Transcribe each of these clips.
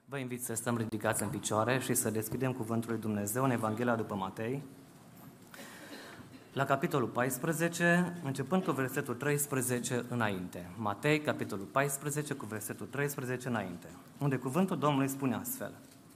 Vă invit să stăm ridicați în picioare și să deschidem Cuvântul lui Dumnezeu în Evanghelia după Matei, la capitolul 14, începând cu versetul 13 înainte. Matei, capitolul 14, cu versetul 13 înainte, unde cuvântul Domnului spune astfel.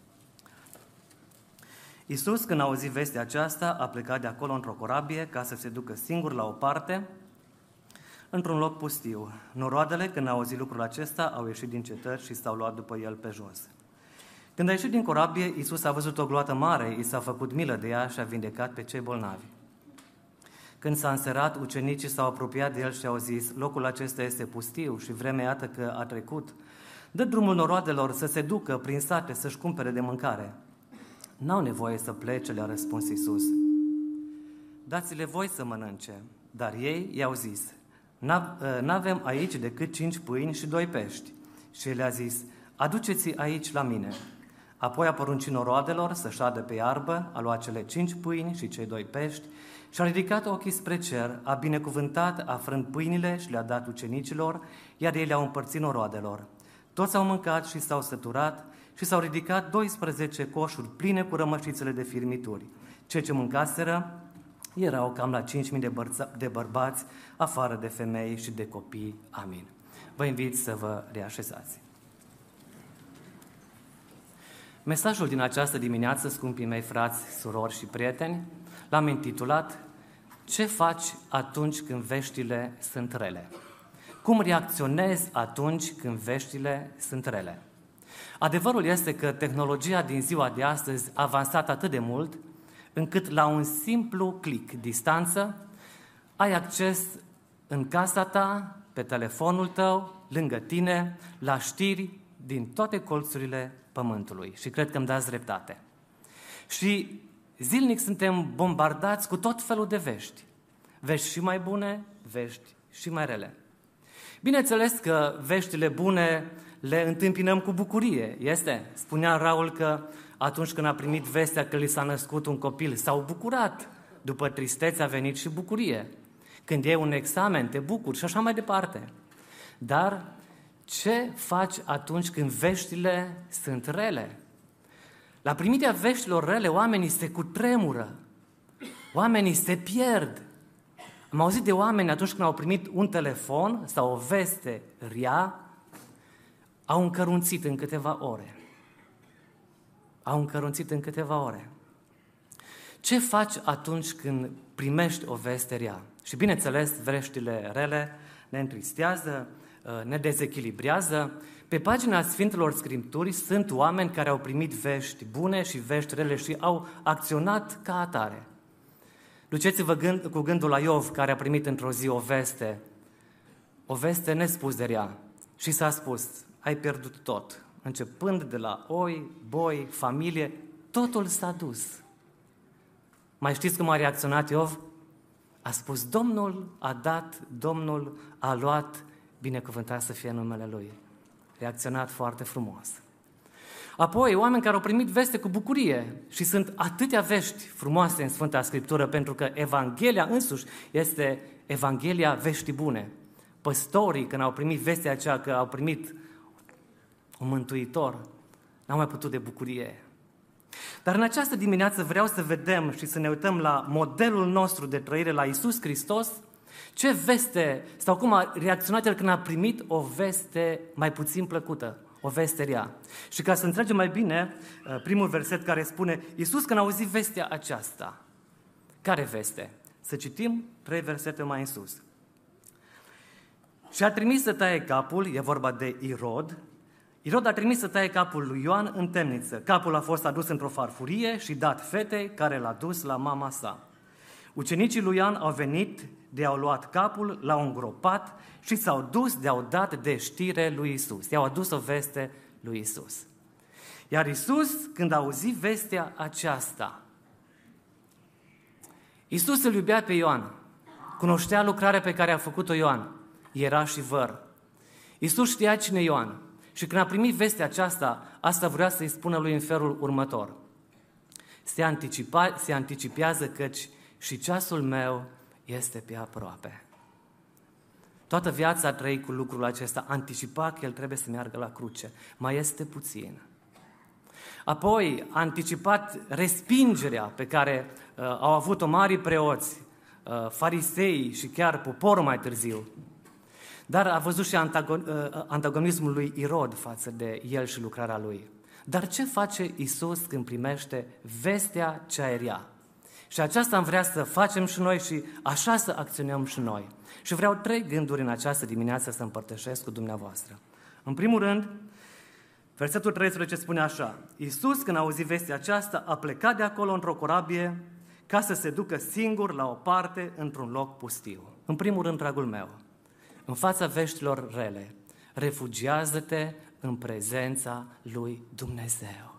Iisus, când a auzit vestea aceasta, a plecat de acolo într-o corabie ca să se ducă singur la o parte, într-un loc pustiu. Noroadele, când au auzit lucrul acesta, au ieșit din cetăți și s-au luat după el pe jos. Când a ieșit din corabie, Iisus a văzut o gloată mare, i s-a făcut milă de ea și a vindecat pe cei bolnavi. Când s-a înserat, ucenicii s-au apropiat de el și au zis, locul acesta este pustiu și vremea iată că a trecut. Dă drumul noroadelor să se ducă prin sate să-și cumpere de mâncare. N-au nevoie să plece, le-a răspuns Iisus. Dați-le voi să mănânce. Dar ei i-au zis, n-avem aici decât 5 pâini și 2 pești. Și el le-a zis, aduceți-i aici la mine. Apoi a poruncit noroadelor să șadă pe iarbă, a luat cele 5 pâini și cei 2 pești și a ridicat ochii spre cer, a binecuvântat, a frânt pâinile și le-a dat ucenicilor, iar ei le-au împărțit noroadelor. Toți au mâncat și s-au săturat și s-au ridicat 12 coșuri pline cu rămășițele de firmituri. Cei ce mâncaseră erau cam la 5.000 de bărbați, afară de femei și de copii. Amin. Vă invit să vă reașezați. Mesajul din această dimineață, scumpii mei frați, surori și prieteni, l-am intitulat Ce faci atunci când veștile sunt rele? Cum reacționezi atunci când veștile sunt rele? Adevărul este că tehnologia din ziua de astăzi a avansat atât de mult, încât la un simplu click distanță ai acces în casa ta, pe telefonul tău, lângă tine, la știri din toate colțurile pământului. Și cred că îmi dați dreptate. Și zilnic suntem bombardați cu tot felul de vești. Vești și mai bune, vești și mai rele. Bineînțeles că veștile bune le întâmpinăm cu bucurie, este? Spunea Raul că atunci când a primit vestea că li s-a născut un copil, s-au bucurat. După tristețe a venit și bucurie. Când e un examen, te bucuri și așa mai departe. Dar ce faci atunci când veștile sunt rele? La primirea veștilor rele, oamenii se cutremură, oamenii se pierd. Am auzit de oameni atunci când au primit un telefon sau o veste rea, au încărunțit în câteva ore. Ce faci atunci când primești o veste rea? Și bineînțeles, veștile rele ne întristează, ne dezechilibrează. Pe pagina Sfintelor Scripturi sunt oameni care au primit vești bune și vești rele și au acționat ca atare. Duceți-vă cu gândul la Iov, care a primit într-o zi o veste nespus de rea și s-a spus, ai pierdut tot. Începând de la oi, boi, familie, totul s-a dus. Mai știți cum a reacționat Iov? A spus, Domnul a dat, Domnul a luat, binecuvântat să fie numele Lui. Reacționat foarte frumos. Apoi, oameni care au primit veste cu bucurie și sunt atâtea vești frumoase în Sfânta Scriptură, pentru că Evanghelia însuși este Evanghelia veștii bune. Păstorii, când au primit vestea aceea că au primit un mântuitor, n-au mai putut de bucurie. Dar în această dimineață vreau să vedem și să ne uităm la modelul nostru de trăire, la Iisus Hristos, ce veste, sau cum a reacționat El când a primit o veste mai puțin plăcută, o veste rea. Și ca să înțelegem mai bine, primul verset care spune, Iisus când a auzit vestea aceasta, care veste? Să citim 3 versete mai în sus. Și a trimis să taie capul, e vorba de Irod. Irod a trimis să taie capul lui Ioan în temniță. Capul a fost adus într-o farfurie și dat fetei care l-a dus la mama sa. Ucenicii lui Ioan au venit, de-au luat capul, l-au îngropat și s-au dus, de-au dat de știre lui Iisus. I-au adus o veste lui Iisus. Iar Iisus, când a auzit vestea aceasta, Iisus îl iubea pe Ioan, cunoștea lucrarea pe care a făcut-o Ioan, era și văr. Iisus știa cine e Ioan și când a primit vestea aceasta, asta vrea să-i spună lui în felul următor. Se anticipează căci și ceasul meu este pe aproape. Toată viața a trăit cu lucrul acesta, anticipa că el trebuie să meargă la cruce. Mai este puțin. Apoi a anticipat respingerea pe care au avut-o marii preoți, farisei și chiar poporul mai târziu. Dar a văzut și antagonismul lui Irod față de el și lucrarea lui. Dar ce face Iisus când primește vestea cea rea? Și aceasta am vrea să facem și noi și așa să acționăm și noi. Și vreau 3 gânduri în această dimineață să împărtășesc cu dumneavoastră. În primul rând, versetul 13 spune așa: Iisus, când a auzit vestea aceasta, a plecat de acolo într-o corabie ca să se ducă singur la o parte într-un loc pustiu. În primul rând, dragul meu, în fața veștilor rele, refugiază-te în prezența lui Dumnezeu.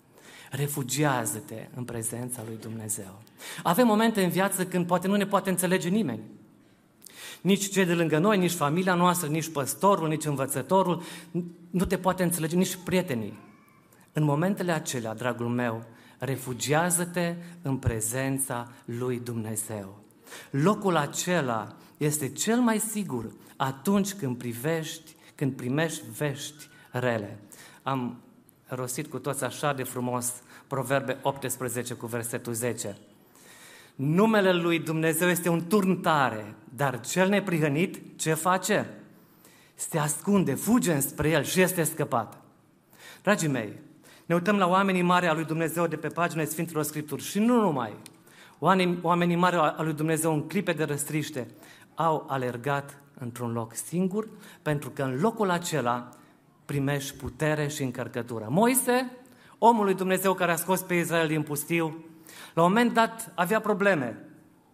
Refugiază-te în prezența lui Dumnezeu. Avem momente în viață când poate nu ne poate înțelege nimeni. Nici cei de lângă noi, nici familia noastră, nici păstorul, nici învățătorul, nu te poate înțelege, nici prietenii. În momentele acelea, dragul meu, refugiază-te în prezența lui Dumnezeu. Locul acela este cel mai sigur atunci când primești vești rele. Am rostit cu toți așa de frumos Proverbe 18 cu versetul 10. Numele lui Dumnezeu este un turn tare, dar cel neprihănit ce face? Se ascunde, fuge înspre el și este scăpat. Dragii mei, ne uităm la oamenii mari al lui Dumnezeu de pe paginile Sfintelor Scripturi și nu numai. Oamenii mari al lui Dumnezeu în clipe de răstriște au alergat într-un loc singur, pentru că în locul acela primești putere și încărcătură. Moise, omul lui Dumnezeu care a scos pe Israel din pustiu, la un moment dat avea probleme.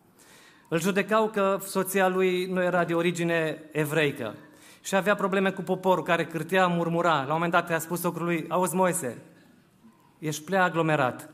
Îl judecau că soția lui nu era de origine evreică și avea probleme cu poporul care cârtea, murmura. La un moment dat i-a spus socrului: auzi, Moise, ești prea aglomerat.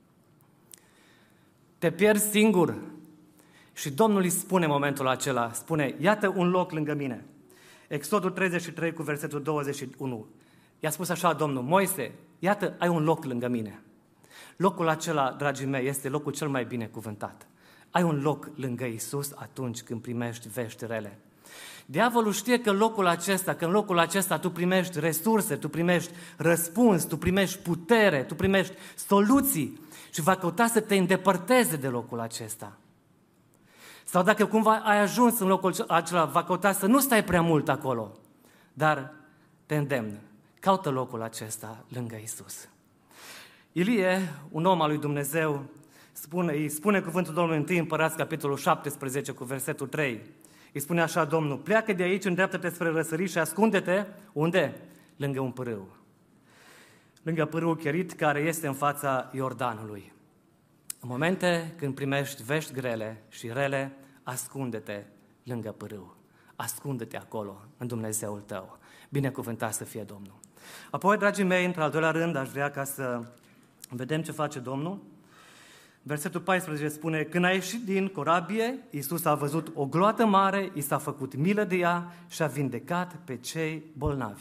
Te pierzi singur. Și Domnul îi spune în momentul acela, spune: iată un loc lângă mine. Exodul 33 cu versetul 21. I-a spus așa Domnul: Moise, iată, ai un loc lângă mine. Locul acela, dragii mei, este locul cel mai binecuvântat. Ai un loc lângă Iisus atunci când primești vești rele. Diavolul știe că în locul acesta tu primești resurse, tu primești răspuns, tu primești putere, tu primești soluții și va căuta să te îndepărteze de locul acesta. Sau dacă cumva ai ajuns în locul acela, va căuta să nu stai prea mult acolo. Dar te îndemn, caută locul acesta lângă Iisus. Ilie, un om al lui Dumnezeu, îi spune cuvântul Domnului în 1 Împărați, capitolul 17, cu versetul 3. Îi spune așa Domnul: pleacă de aici, îndreaptă-te spre răsărit și ascunde-te, unde? Lângă un pârâu. Lângă pârâul Cherit, care este în fața Iordanului. În momente când primești vești grele și rele, ascunde-te lângă pârâu. Ascunde-te acolo, în Dumnezeul tău. Binecuvântat să fie Domnul. Apoi, dragii mei, într-al doilea rând, aș vrea ca să vedem ce face Domnul. Versetul 14 spune: când a ieșit din corabie, Iisus a văzut o gloată mare, i s-a făcut milă de ea și a vindecat pe cei bolnavi.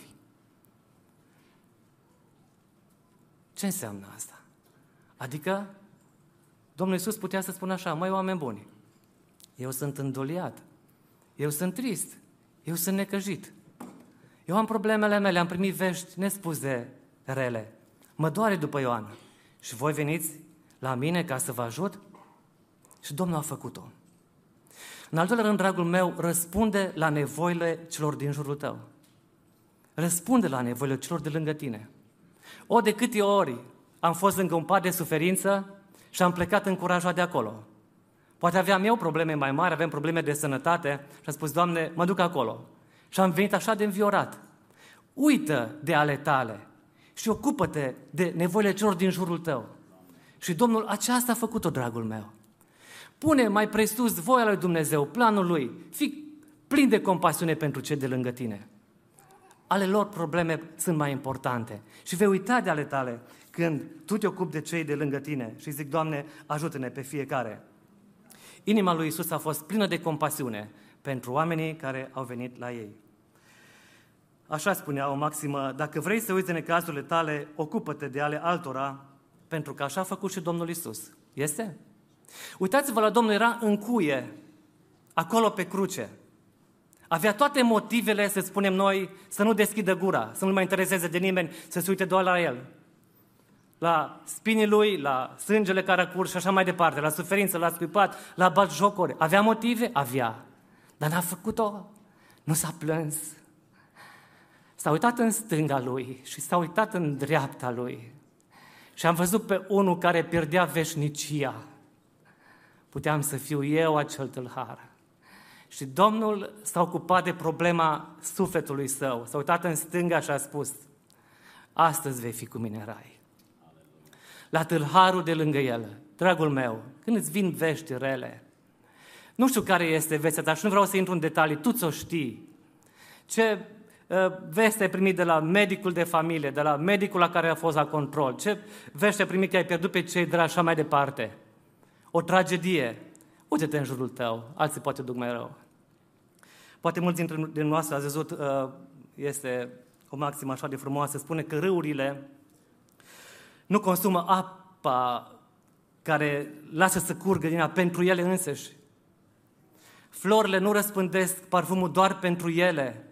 Ce înseamnă asta? Adică Domnul Iisus putea să spună așa: măi, oameni buni, eu sunt îndoliat, eu sunt trist, eu sunt necăjit, eu am problemele mele, am primit vești nespuse rele, mă doare după Ioan și voi veniți la mine ca să vă ajut? Și Domnul a făcut-o. În al doilea rând, dragul meu, răspunde la nevoile celor din jurul tău. Răspunde la nevoile celor de lângă tine. De câte ori am fost lângă un pat de suferință și am plecat încurajat de acolo. Poate aveam eu probleme mai mari, aveam probleme de sănătate și am spus: Doamne, mă duc acolo. Și am venit așa de înviorat. Uită de ale tale și ocupă-te de nevoile celor din jurul tău. Și Domnul aceasta a făcut-o, dragul meu. Pune mai presus voia lui Dumnezeu, planul Lui. Fii plin de compasiune pentru cei de lângă tine. Ale lor probleme sunt mai importante. Și vei uita de ale tale când tu te ocupi de cei de lângă tine și zic: Doamne, ajută-ne pe fiecare. Inima lui Iisus a fost plină de compasiune pentru oamenii care au venit la ei. Așa spunea o maximă: dacă vrei să uiți de necazurile tale, ocupă-te de ale altora, pentru că așa a făcut și Domnul Iisus. Este? Uitați-vă la Domnul, era în cuie, acolo pe cruce. Avea toate motivele, să spunem noi, să nu deschidă gura, să nu mai intereseze de nimeni, să se uite doar la El. la spinii lui, la sângele care a curs și așa mai departe, la suferință, la scuipat, la batjocuri. Avea motive? Avea. Dar n-a făcut-o. Nu s-a plâns. S-a uitat în stânga lui și s-a uitat în dreapta lui. Și am văzut pe unul care pierdea veșnicia. Puteam să fiu eu acel tâlhar. Și Domnul s-a ocupat de problema sufletului său. S-a uitat în stânga și a spus: astăzi vei fi cu mine în rai. La tâlharul de lângă el. Dragul meu, când îți vin vești rele, nu știu care este vestea, dar și nu vreau să intru în detalii, tu ți-o știi. Ce veste ai primit de la medicul de familie, de la medicul la care a fost la control, ce veste ai primit că ai pierdut pe cei dragi, așa mai departe. O tragedie. Uite-te în jurul tău, alții poate duc mai rău. Poate mulți dintre noastre ați văzut, este o maximă așa de frumoasă, spune că râurile nu consumă apa care lasă să curgă din ea pentru ele însăși. Florile nu răspândesc parfumul doar pentru ele.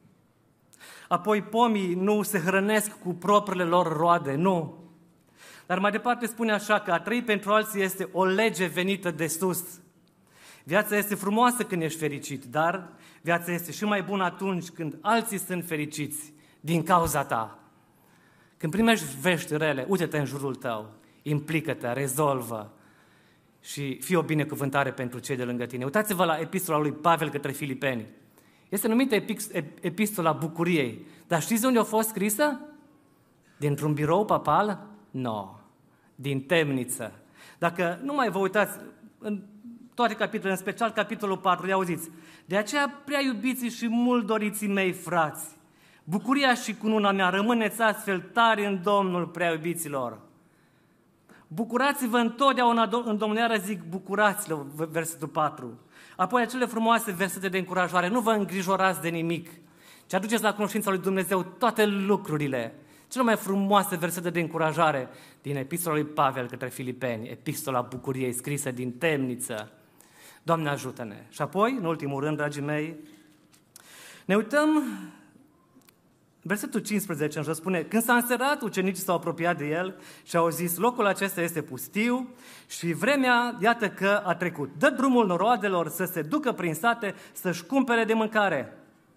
Apoi pomii nu se hrănesc cu propriile lor roade, nu. Dar mai departe spune așa că a trăi pentru alții este o lege venită de sus. Viața este frumoasă când ești fericit, dar viața este și mai bună atunci când alții sunt fericiți din cauza ta. Când primești vești rele, uite-te în jurul tău, implică-te, rezolvă și fii o binecuvântare pentru cei de lângă tine. Uitați-vă la epistola lui Pavel către Filipeni. Este numită epistola bucuriei. Dar știți unde a fost scrisă? Dintr-un birou papal? Nu. Din temniță. Dacă nu mai vă uitați în toate capitolele, în special capitolul 4, le auziți. De aceea, prea iubiții și mult doriții mei, frați, bucuria și cununa mea, rămâneți astfel tari în Domnul, prea iubiților. Bucurați-vă întotdeauna în Domnul, zic, bucurați-vă, versetul 4. Apoi acele frumoase versete de încurajare, nu vă îngrijorați de nimic, ci aduceți la cunoștința lui Dumnezeu toate lucrurile. Cele mai frumoase versete de încurajare din epistola lui Pavel către Filipeni, epistola bucuriei scrisă din temniță. Doamne, ajută-ne! Și apoi, în ultimul rând, dragii mei, ne uităm, versetul 15 își spune: când s-a înserat, ucenicii s-au apropiat de el și au zis: locul acesta este pustiu și vremea, iată că a trecut. Dă drumul noroadelor să se ducă prin sate să-și cumpere de mâncare.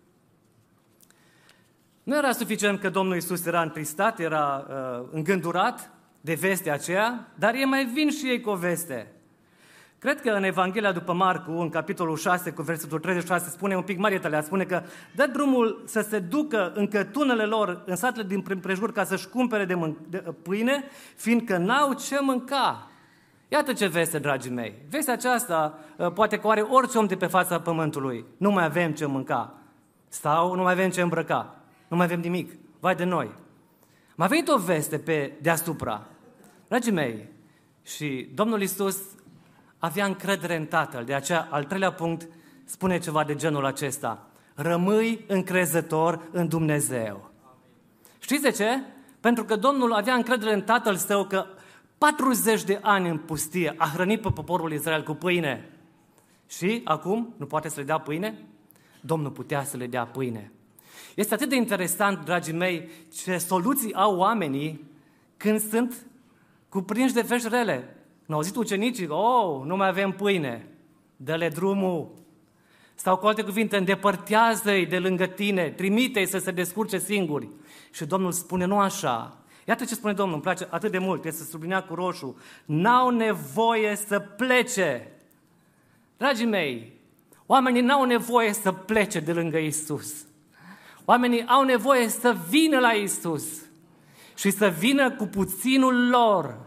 Nu era suficient că Domnul Iisus era întristat, era îngândurat de vestea aceea, dar ei mai vin și ei cu o veste. Cred că în Evanghelia după Marcu, în capitolul 6, cu versetul 36, spune un pic mai detaliat, spune că dă drumul să se ducă în cătunele lor, în satele din prejur, ca să-și cumpere de pâine, fiindcă n-au ce mânca. Iată ce veste, dragii mei. Vestea aceasta poate că are orice om de pe fața pământului. Nu mai avem ce mânca. Sau nu mai avem ce îmbrăca. Nu mai avem nimic. Vai de noi. M-a venit o veste pe deasupra. Dragii mei, și Domnul Iisus avea încredere în Tatăl. De aceea, al treilea punct spune ceva de genul acesta: rămâi încrezător în Dumnezeu. Știți de ce? Pentru că Domnul avea încredere în Tatăl Său că 40 de ani în pustie a hrănit pe poporul Israel cu pâine. Și acum nu poate să le dea pâine? Domnul putea să le dea pâine. Este atât de interesant, dragii mei, ce soluții au oamenii când sunt cuprinși de vești rele. N-au auzit ucenicii: nu mai avem pâine, dă-le drumul. Sau cu alte cuvinte, îndepărtează-i de lângă tine, trimite-i să se descurce singuri. Și Domnul spune: nu așa. Iată ce spune Domnul, îmi place atât de mult, este sublinea cu roșu: n-au nevoie să plece. Dragii mei, oamenii n-au nevoie să plece de lângă Iisus. Oamenii au nevoie să vină la Iisus și să vină cu puținul lor.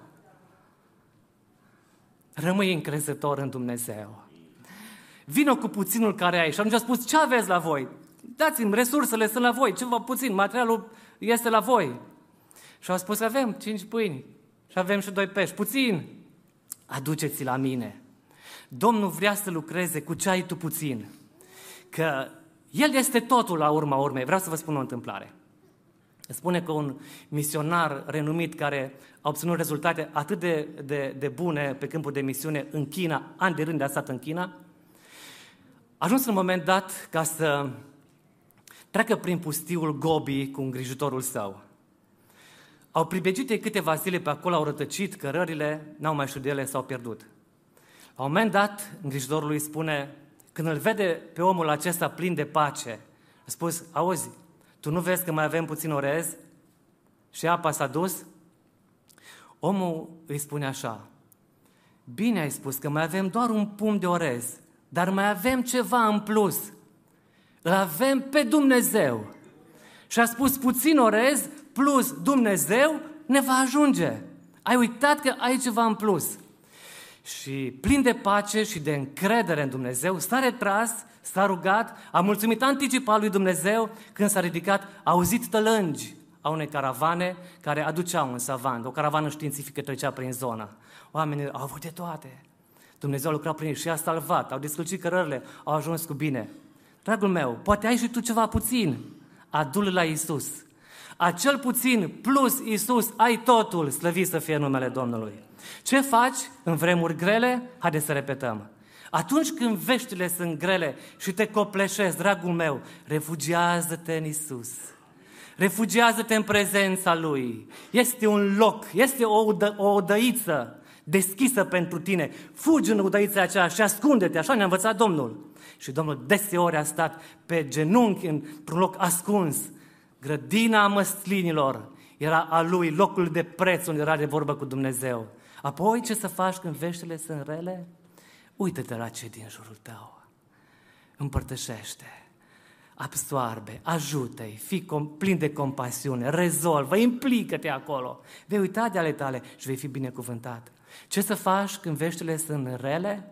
Rămâi încrezător în Dumnezeu. Vină cu puținul care ai. Și atunci a spus: ce aveți la voi? Dați-mi, resursele sunt la voi, ceva puțin, materialul este la voi. Și au spus: avem 5 pâini și avem și 2 pești. Puțin, aduceți-l la mine. Domnul vrea să lucreze cu ce ai tu puțin. Că El este totul la urma urmei. Vreau să vă spun o întâmplare. Spune că un misionar renumit care a obținut rezultate atât de bune pe câmpul de misiune în China, ani de rând a stat în China, a ajuns în un moment dat ca să treacă prin pustiul Gobi cu îngrijitorul său. Au pribegit ei câteva zile pe acolo, au rătăcit, că rările n-au mai știut de ele, s-au pierdut. La un moment dat, îngrijitorul îi spune, când îl vede pe omul acesta plin de pace, a spus, auzi, tu nu vezi că mai avem puțin orez și apa s-a dus? Omul îi spune așa, bine ai spus că mai avem doar un pumn de orez, dar mai avem ceva în plus. Îl avem pe Dumnezeu. Și a spus, puțin orez plus Dumnezeu ne va ajunge. Ai uitat că ai ceva în plus. Și plin de pace și de încredere în Dumnezeu, s-a retras, s-a rugat, a mulțumit anticipat lui Dumnezeu, când s-a ridicat, a auzit tălângi a unei caravane care aduceau un savant, o caravană științifică trecea prin zonă. Oamenii au avut de toate. Dumnezeu a lucrat prin ei și a salvat, au descălcit cărările, au ajuns cu bine. Dragul meu, poate ai și tu ceva puțin, adu-l la Iisus. Acel puțin plus Iisus, ai totul, slăvit să fie numele Domnului. Ce faci în vremuri grele? Haideți să repetăm. Atunci când veștile sunt grele și te copleșezi, dragul meu, refugiază-te în Iisus. Refugiază-te în prezența Lui. Este un loc, este o odăiță deschisă pentru tine. Fugi în odăița aceea și ascunde-te, așa ne-a învățat Domnul. Și Domnul deseori a stat pe genunchi într-un loc ascuns. Grădina măslinilor era a Lui, locul de preț unde era de vorbă cu Dumnezeu. Apoi ce să faci când veștile sunt rele? Uită-te la cei din jurul tău. Împărtășește, absoarbe, ajută-i, fii plin de compasiune, rezolvă, implică-te acolo. Vei uita de ale tale și vei fi binecuvântat. Ce să faci când veștile sunt rele?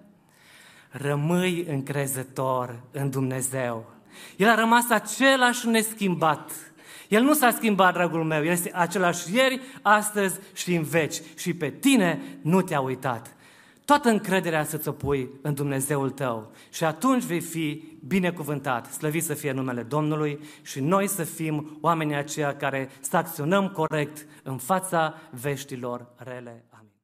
Rămâi încrezător în Dumnezeu. El a rămas același neschimbat. El nu s-a schimbat, dragul meu, El este același ieri, astăzi și în veci. Și pe tine nu te-a uitat. Toată încrederea să-ți o pui în Dumnezeul tău și atunci vei fi binecuvântat. Slăvit să fie numele Domnului și noi să fim oamenii aceia care să acționăm corect în fața veștilor rele. Amin.